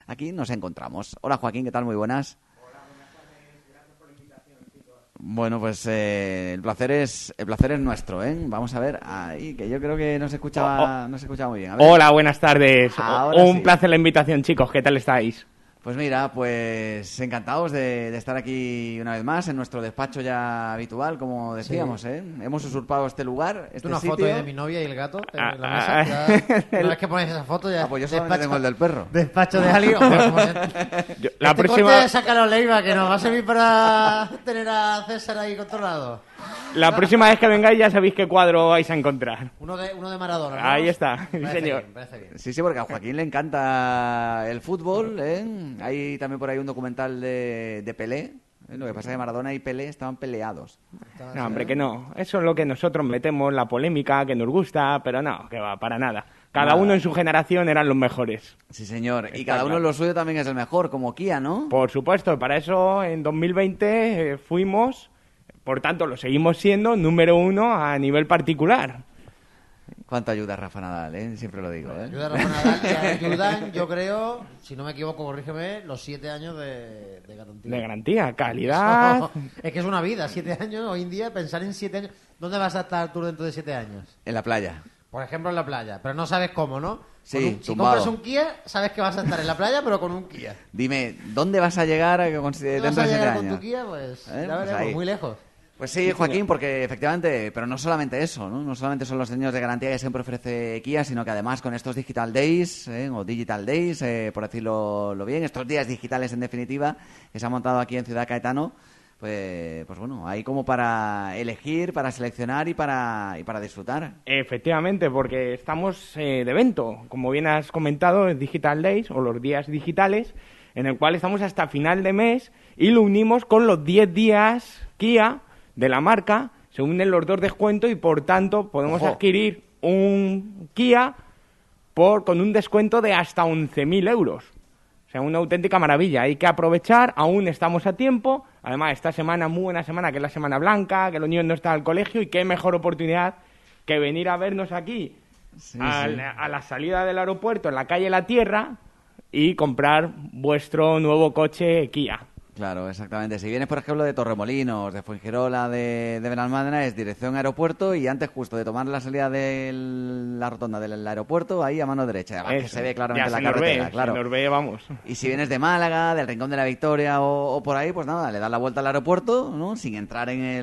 aquí nos encontramos. Hola Joaquín, ¿qué tal? Muy buenas. Bueno, pues el placer es nuestro, ¿eh? Vamos a ver, ahí, que yo creo que no se escuchaba muy bien. A ver. Hola, buenas tardes. Un Sí. placer la invitación, chicos. ¿Qué tal estáis? Pues mira, pues encantados de estar aquí una vez más en nuestro despacho ya habitual, como decíamos, ¿eh? Hemos usurpado este lugar, este una sitio. Foto de mi novia y el gato en la mesa. Ya, una vez que pones esa foto ya... Pues yo solamente tengo el del perro. Despacho de alguien. La próxima... corte, sácalo, Leiva, que nos va a servir para tener a César ahí controlado. La próxima vez que vengáis ya sabéis qué cuadro vais a encontrar. Uno de Maradona, ¿no? Ahí está, sí, Parece señor. bien, parece bien. Sí, porque a Joaquín le encanta el fútbol, ¿eh? Hay también por ahí un documental de Pelé. Lo que pasa es que Maradona y Pelé estaban peleados. No, hombre, que no. Eso es lo que nosotros metemos, la polémica, que nos gusta, pero no, que va, para nada. Cada uno en su generación eran los mejores. Sí, señor. Y Está cada uno claro. en lo suyo también es el mejor, como Kia, ¿no? Por supuesto, para eso en 2020 fuimos, por tanto lo seguimos siendo, número 1 a nivel particular. ¿Cuánto ayuda Rafa Nadal, eh? Siempre lo digo, ¿eh? Ayuda a Rafa Nadal y ayudan, yo creo, si no me equivoco, corrígeme, los 7 años de garantía. De garantía, calidad... Eso, es que es una vida, 7 años, hoy en día, pensar en 7 años... ¿Dónde vas a estar tú dentro de 7 años? En la playa. Por ejemplo, en la playa, pero no sabes cómo, ¿no? Sí, Si tumbado. compras un Kia, sabes que vas a estar en la playa, pero con un Kia. Dime, ¿dónde vas a llegar ¿Dónde dentro vas de a 7 llegar con años? tu Kia? Pues ya Pues veremos, ahí. muy lejos. Pues sí, Joaquín, porque efectivamente, pero no solamente eso, ¿no? No solamente son los años de garantía que siempre ofrece Kia, sino que además con estos Digital Days, o Digital Days, por decirlo bien, estos días digitales en definitiva, que se han montado aquí en Ciudad Caetano, pues bueno, hay como para elegir, para seleccionar y para disfrutar. Efectivamente, porque estamos de evento, como bien has comentado, el Digital Days o los días digitales, en el cual estamos hasta final de mes y lo unimos con los 10 días Kia de la marca, se unen los dos descuentos y por tanto podemos Ojo. adquirir un Kia con un descuento de hasta 11.000 euros. O sea, una auténtica maravilla. Hay que aprovechar, aún estamos a tiempo. Además, esta semana, muy buena semana, que es la Semana Blanca, que los niños no están al colegio y qué mejor oportunidad que venir a vernos aquí a la salida del aeropuerto, en la calle La Tierra, y comprar vuestro nuevo coche Kia. Claro, exactamente. Si vienes, por ejemplo, de Torremolinos, de Fuengirola, de Benalmádena, es dirección aeropuerto y antes justo de tomar la salida de la rotonda del aeropuerto, ahí a mano derecha, además que Eso. se ve claramente Ya la carretera, claro. Se nos ve, vamos. Y si vienes de Málaga, del Rincón de la Victoria o por ahí, pues nada, le das la vuelta al aeropuerto, ¿no? Sin entrar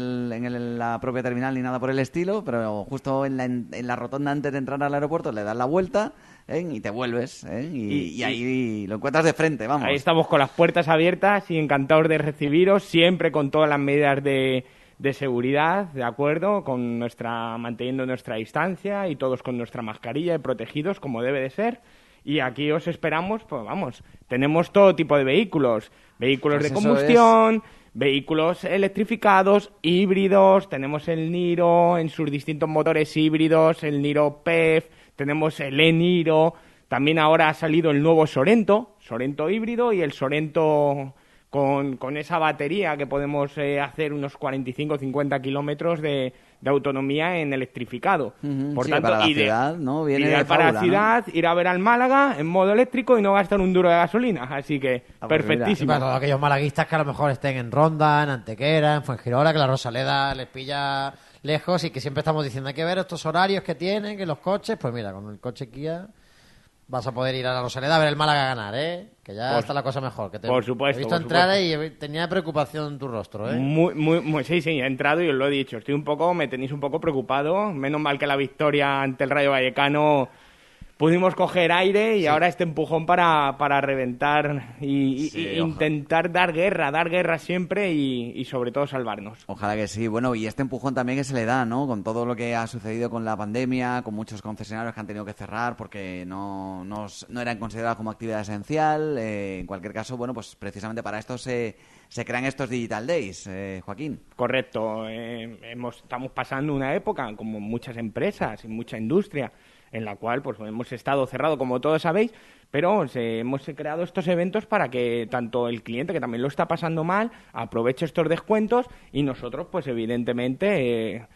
en la propia terminal ni nada por el estilo, pero justo en la rotonda antes de entrar al aeropuerto le das la vuelta, ¿eh? Y te vuelves, ¿eh? Y ahí lo encuentras de frente, vamos. Ahí estamos con las puertas abiertas y encantados de recibiros, siempre con todas las medidas de seguridad, ¿de acuerdo? Manteniendo nuestra distancia y todos con nuestra mascarilla y protegidos como debe de ser. Y aquí os esperamos, pues vamos, tenemos todo tipo de vehículos Pues de eso combustión, vehículos electrificados, híbridos, tenemos el Niro en sus distintos motores híbridos, el Niro PEF, tenemos el e-Niro, también ahora ha salido el nuevo Sorento híbrido y el Sorento con esa batería que podemos hacer unos 45 o 50 kilómetros de autonomía en electrificado. Por Sí, tanto, para la ciudad, ¿no? Viene ideal de para fábula, la ¿no? ciudad, ir a ver al Málaga en modo eléctrico y no gastar un duro de gasolina. Así que, Ah, pues perfectísimo. Para todos aquellos malaguistas que a lo mejor estén en Ronda, en Antequera, en Fuengirola, que la Rosaleda les pilla lejos y que siempre estamos diciendo hay que ver estos horarios que tienen, que los coches, pues mira, con el coche Kia vas a poder ir a la Rosaleda a ver el Málaga ganar, ¿eh? Que ya está la cosa mejor. Que por supuesto, He visto por entrar supuesto. y tenía preocupación en tu rostro, ¿eh? Sí, he entrado y os lo he dicho. Me tenéis un poco preocupado. Menos mal que la victoria ante el Rayo Vallecano pudimos coger aire y ahora este empujón para reventar y intentar dar guerra siempre y sobre todo salvarnos. Ojalá que sí. Bueno, y este empujón también que se le da, ¿no? Con todo lo que ha sucedido con la pandemia, con muchos concesionarios que han tenido que cerrar porque no eran considerados como actividad esencial. En cualquier caso, bueno, pues precisamente para esto se crean estos Digital Days, Joaquín. Correcto. Estamos pasando una época, como muchas empresas y mucha industria, en la cual pues hemos estado cerrado, como todos sabéis, pero hemos creado estos eventos para que tanto el cliente, que también lo está pasando mal, aproveche estos descuentos y nosotros, pues evidentemente,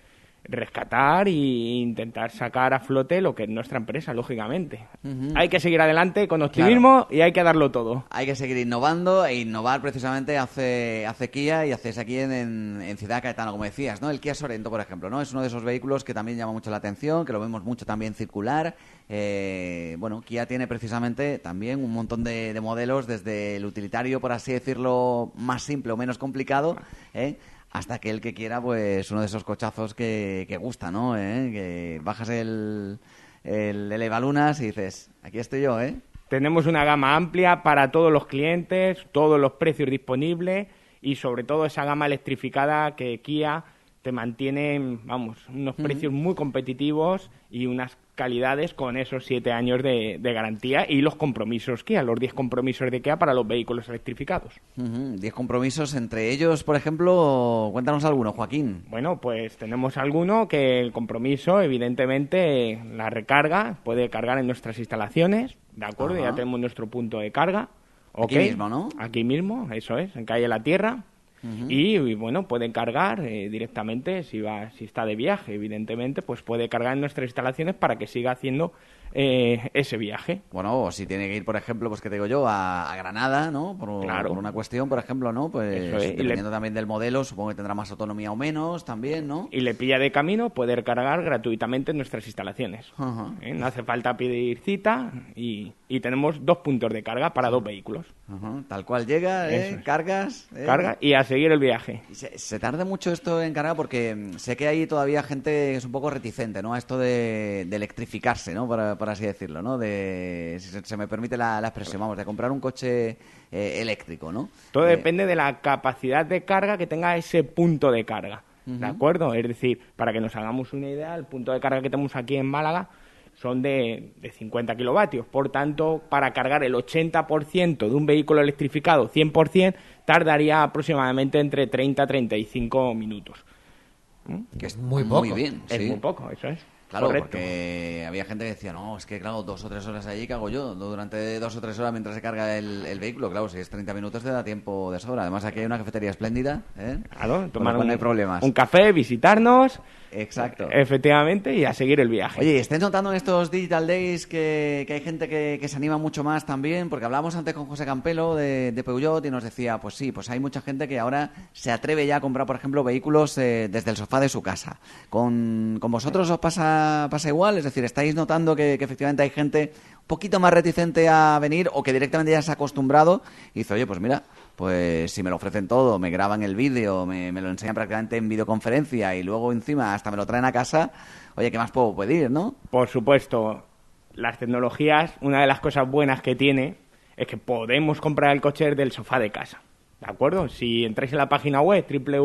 rescatar e intentar sacar a flote lo que es nuestra empresa, lógicamente. Hay que seguir adelante con optimismo y hay que darlo todo. Hay que seguir innovando, e innovar precisamente hace Kia y hacéis aquí en Ciudad Caetano, como decías, ¿no? El Kia Sorento, por ejemplo, ¿no? Es uno de esos vehículos que también llama mucho la atención, que lo vemos mucho también circular. Bueno, Kia tiene precisamente también un montón de modelos, desde el utilitario, por así decirlo, más simple o menos complicado, hasta aquel que quiera, pues, uno de esos cochazos que gusta, ¿no? Que bajas el elevalunas y dices, aquí estoy yo, ¿eh? Tenemos una gama amplia para todos los clientes, todos los precios disponibles y sobre todo esa gama electrificada que Kia te mantiene, vamos, unos precios muy competitivos y unas calidades con esos 7 años de garantía y los compromisos Kia, los 10 compromisos de Kia para los vehículos electrificados. 10 compromisos, entre ellos, por ejemplo, cuéntanos alguno, Joaquín. Bueno, pues tenemos alguno que el compromiso, evidentemente, la recarga, puede cargar en nuestras instalaciones, ¿de acuerdo? Ajá. Ya tenemos nuestro punto de carga. Aquí mismo, ¿no? Aquí mismo, eso es, en Calle La Tierra. Y bueno, pueden cargar directamente si está de viaje, evidentemente, pues puede cargar en nuestras instalaciones para que siga haciendo ese viaje. Bueno, o si tiene que ir, por ejemplo, pues que te digo yo, a Granada, ¿no? Por una cuestión, por ejemplo, ¿no? Pues Eso es. dependiendo también del modelo, supongo que tendrá más autonomía o menos también, ¿no? Y le pilla de camino, puede recargar gratuitamente en nuestras instalaciones. Ajá. No hace falta pedir cita y tenemos 2 puntos de carga para 2 vehículos. Ajá. Tal cual llega, Eso es. cargas. Carga y a seguir el viaje. Y se tarda mucho esto en cargar porque sé que hay todavía gente que es un poco reticente, ¿no? A esto de electrificarse, ¿no? Por así decirlo, ¿no? Si se me permite la expresión, vamos, de comprar un coche eléctrico, ¿no? Todo depende de la capacidad de carga que tenga ese punto de carga, ¿de acuerdo? Es decir, para que nos hagamos una idea, el punto de carga que tenemos aquí en Málaga son de 50 kilovatios. Por tanto, para cargar el 80% de un vehículo electrificado 100%, tardaría aproximadamente entre 30 a 35 minutos. Que es Muy poco. Muy bien, Es sí. muy poco, eso es. Claro, Correcto. porque había gente que decía, no, es que claro, 2 o 3 horas allí, ¿qué hago yo? Durante 2 o 3 horas mientras se carga el vehículo, claro, si es 30 minutos te da tiempo de sobra. Además aquí hay una cafetería espléndida, ¿eh? Claro, tomar no hay problemas. un café, visitarnos, Exacto. efectivamente, y a seguir el viaje. Oye, ¿estáis notando en estos Digital Days que hay gente que se anima mucho más también? Porque hablábamos antes con José Campelo de Peugeot y nos decía, pues sí, pues hay mucha gente que ahora se atreve ya a comprar, por ejemplo, vehículos desde el sofá de su casa. ¿Con vosotros os pasa igual? Es decir, ¿estáis notando que efectivamente hay gente un poquito más reticente a venir o que directamente ya se ha acostumbrado y dice, oye, pues mira, pues si me lo ofrecen todo, me graban el vídeo, me lo enseñan prácticamente en videoconferencia y luego encima hasta me lo traen a casa, oye, ¿qué más puedo pedir, no? Por supuesto, las tecnologías, una de las cosas buenas que tiene es que podemos comprar el coche del sofá de casa, ¿de acuerdo? Si entráis en la página web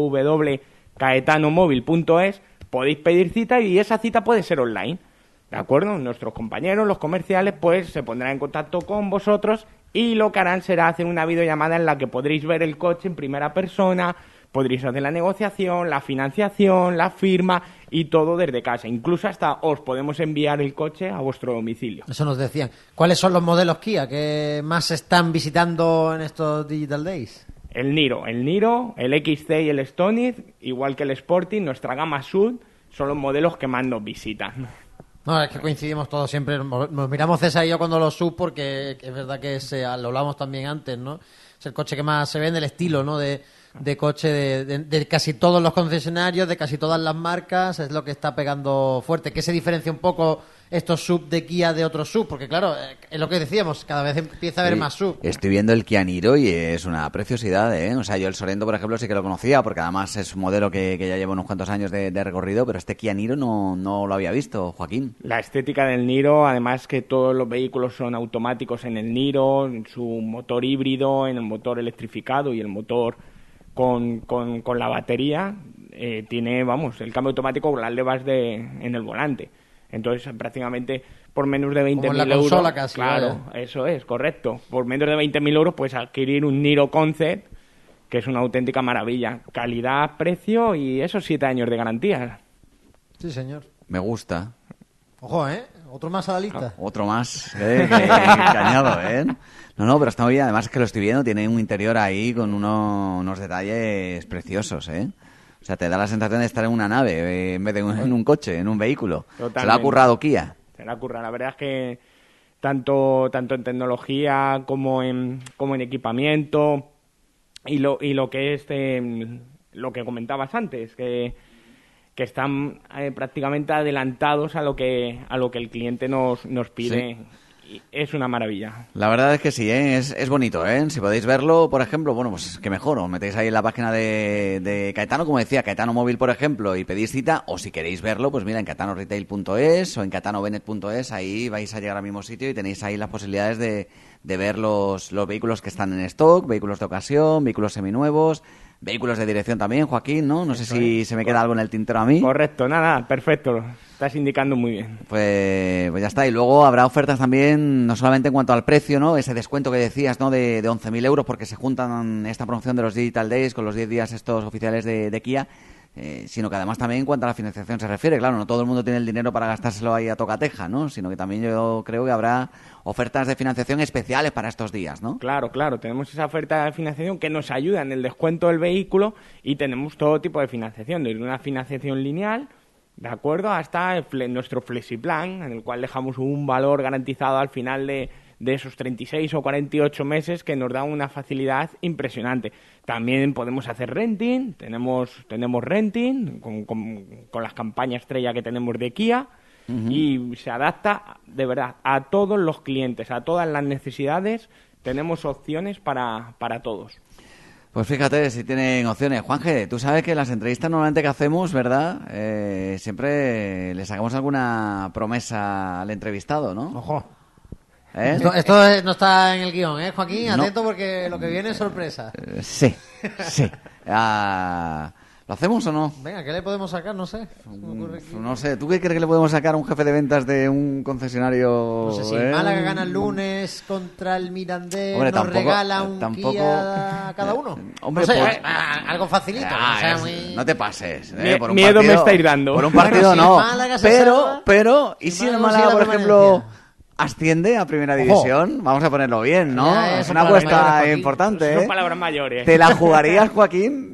www.caetanomóvil.es podéis pedir cita y esa cita puede ser online, ¿de acuerdo? Nuestros compañeros, los comerciales, pues se pondrán en contacto con vosotros y lo que harán será hacer una videollamada en la que podréis ver el coche en primera persona, podréis hacer la negociación, la financiación, la firma y todo desde casa. Incluso hasta os podemos enviar el coche a vuestro domicilio. Eso nos decían. ¿Cuáles son los modelos Kia que más se están visitando en estos Digital Days? El Niro, el XC y el Stonic, igual que el Sporting, nuestra gama SUV, son los modelos que más nos visitan. No, es que coincidimos todos siempre. Nos miramos César y yo cuando lo sub porque es verdad que lo hablamos también antes, ¿no? Es el coche que más se vende, el estilo, ¿no? De coche de casi todos los concesionarios, de casi todas las marcas, es lo que está pegando fuerte. ¿Qué se diferencia un poco estos sub de Kia de otros sub? Porque claro, es lo que decíamos, cada vez empieza a haber más sub. Estoy viendo el Kia Niro y es una preciosidad, ¿eh? O sea, yo el Sorento, por ejemplo, sí que lo conocía, porque además es un modelo que ya lleva unos cuantos años de recorrido, pero este Kia Niro no lo había visto, Joaquín. La estética del Niro, además que todos los vehículos son automáticos en el Niro, en su motor híbrido, en el motor electrificado y el motor con la batería, tiene, vamos, el cambio automático con las levas en el volante. Entonces, prácticamente por menos de 20.000 euros... Como en la consola casi. Claro, eso es, correcto. Por menos de 20.000 euros puedes adquirir un Niro Concept, que es una auténtica maravilla. Calidad, precio y esos 7 años de garantía. Sí, señor. Me gusta. Ojo, ¿eh? Otro más a la lista. Otro más, que añado, ¿eh? No, pero está muy bien. Además es que lo estoy viendo, tiene un interior ahí con unos detalles preciosos, ¿eh? O sea, te da la sensación de estar en una nave en vez de en un coche, en un vehículo. Totalmente. Se lo ha currado Kia. Se la curra. La verdad es que tanto en tecnología como en equipamiento y lo que es lo que comentabas antes, que están prácticamente adelantados a lo que el cliente nos pide. Sí. Y es una maravilla. La verdad es que sí, ¿eh? Es bonito, ¿eh? Si podéis verlo, por ejemplo, bueno, pues que mejor, os metéis ahí en la página de Caetano, como decía, Caetano Móvil, por ejemplo, y pedís cita, o si queréis verlo, pues mira, en caetanoretail.es o en caetanobenet.es, ahí vais a llegar al mismo sitio y tenéis ahí las posibilidades de ver los vehículos que están en stock, vehículos de ocasión, vehículos seminuevos, vehículos de dirección también, Joaquín, ¿no? No sé si se me queda algo en el tintero a mí. Correcto, nada, perfecto. Estás indicando muy bien. Pues ya está. Y luego habrá ofertas también, no solamente en cuanto al precio, ¿no? Ese descuento que decías, ¿no? De 11.000 euros, porque se juntan esta promoción de los Digital Days con los 10 días estos oficiales de Kia, sino que además también en cuanto a la financiación se refiere, claro, no todo el mundo tiene el dinero para gastárselo ahí a tocateja, ¿no? Sino que también yo creo que habrá ofertas de financiación especiales para estos días, ¿no? Claro, tenemos esa oferta de financiación que nos ayuda en el descuento del vehículo y tenemos todo tipo de financiación, desde una financiación lineal, ¿de acuerdo?, hasta nuestro FlexiPlan, en el cual dejamos un valor garantizado al final de esos 36 o 48 meses que nos da una facilidad impresionante. También podemos hacer renting, tenemos renting con las campañas estrella que tenemos de Kia. Y se adapta, de verdad, a todos los clientes, a todas las necesidades. Tenemos opciones para todos. Pues fíjate si tienen opciones. Juanje, tú sabes que en las entrevistas normalmente que hacemos, ¿verdad? Siempre le sacamos alguna promesa al entrevistado, ¿no? Ojo. Esto no está en el guión, ¿eh, Joaquín? No. Atento porque lo que viene es sorpresa. Sí. ¿Lo hacemos o no? Venga, ¿qué le podemos sacar? No sé. No sé, ¿tú qué crees que le podemos sacar a un jefe de ventas de un concesionario? No sé si Málaga gana el lunes contra el Mirandés, Hombre, nos tampoco- regala un tampoco- Kia a cada uno. Hombre, no sé, pues- algo facilito. Ah, no sea muy... No te pases. Miedo por un me partido- estáis dando. Por un partido Bueno, si no. el Málaga se salva, Pero, ¿y el si el Málaga Málaga, sigue por la ejemplo, permanencia? asciende a Primera Ojo. División? Vamos a ponerlo bien, ¿no? Ya, Es son una palabras mayores, apuesta Joaquín. importante, Son ¿eh? palabras mayores. ¿Te la jugarías, Joaquín?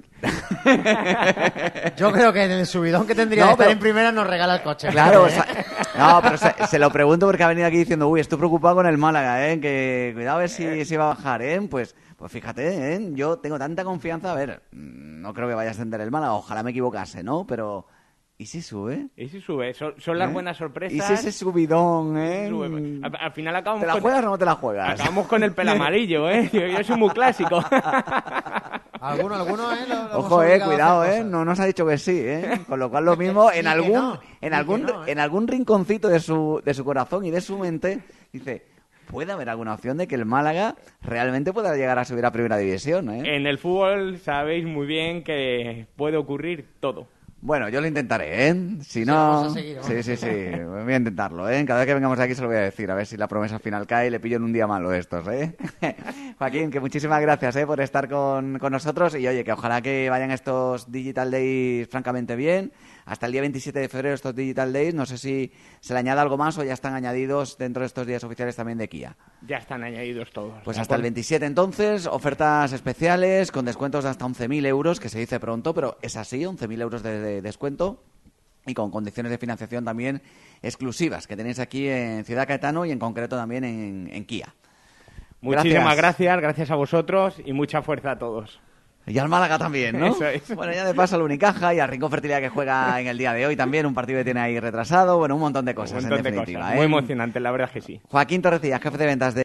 Yo creo que en el subidón que tendría No, de estar pero- en primera nos regala el coche. Claro, fíjate, ¿eh? no, pero se lo pregunto porque ha venido aquí diciendo, uy, estoy preocupado con el Málaga, ¿eh? Que cuidado a ver si va a bajar, ¿eh? Pues fíjate, ¿eh? Yo tengo tanta confianza, a ver, no creo que vaya a ascender el Málaga, ojalá me equivocase, ¿no? Pero, ¿y si sube? Y si sube, son las ¿Eh? buenas sorpresas. ¿Y si ese subidón, eh? Sube. Al final acabamos ¿Te la juegas o no te la juegas? acabamos con el pelo amarillo, ¿eh? Yo soy muy clásico. Algunos, ¿eh? Lo hemos Ojo, obligado a cuidado, hacer eh. cosas. No nos ha dicho que sí, eh. Con lo cual lo mismo en Ni que algún, no, ni que no, en algún rinconcito de su corazón y de su mente dice, puede haber alguna opción de que el Málaga realmente pueda llegar a subir a Primera División, eh. En el fútbol sabéis muy bien que puede ocurrir todo. Bueno, yo lo intentaré, ¿eh? Si Sí, no... vamos a seguir, Sí. Voy a intentarlo, ¿eh? Cada vez que vengamos aquí se lo voy a decir. A ver si la promesa final cae y le pillo en un día malo de estos, ¿eh? Joaquín, que muchísimas gracias, ¿eh? Por estar con nosotros. Y, oye, que ojalá que vayan estos Digital Days francamente bien. Hasta el día 27 de febrero estos Digital Days. No sé si se le añade algo más o ya están añadidos dentro de estos días oficiales también de Kia. Ya están añadidos todos. Pues ¿de hasta el acuerdo? 27 entonces, ofertas especiales con descuentos de hasta 11.000 euros, que se dice pronto, pero es así, 11.000 euros de descuento y con condiciones de financiación también exclusivas que tenéis aquí en Ciudad Caetano y en concreto también en Kia. Muchísimas gracias a vosotros y mucha fuerza a todos. Y al Málaga también, ¿no? Eso es. Bueno, ya de paso al Unicaja y al Rincón Fertilidad que juega en el día de hoy también, un partido que tiene ahí retrasado, bueno, un montón de cosas Un montón en de definitiva. cosas. ¿eh? Muy emocionante, la verdad que sí. Joaquín Torrecillas, jefe de ventas de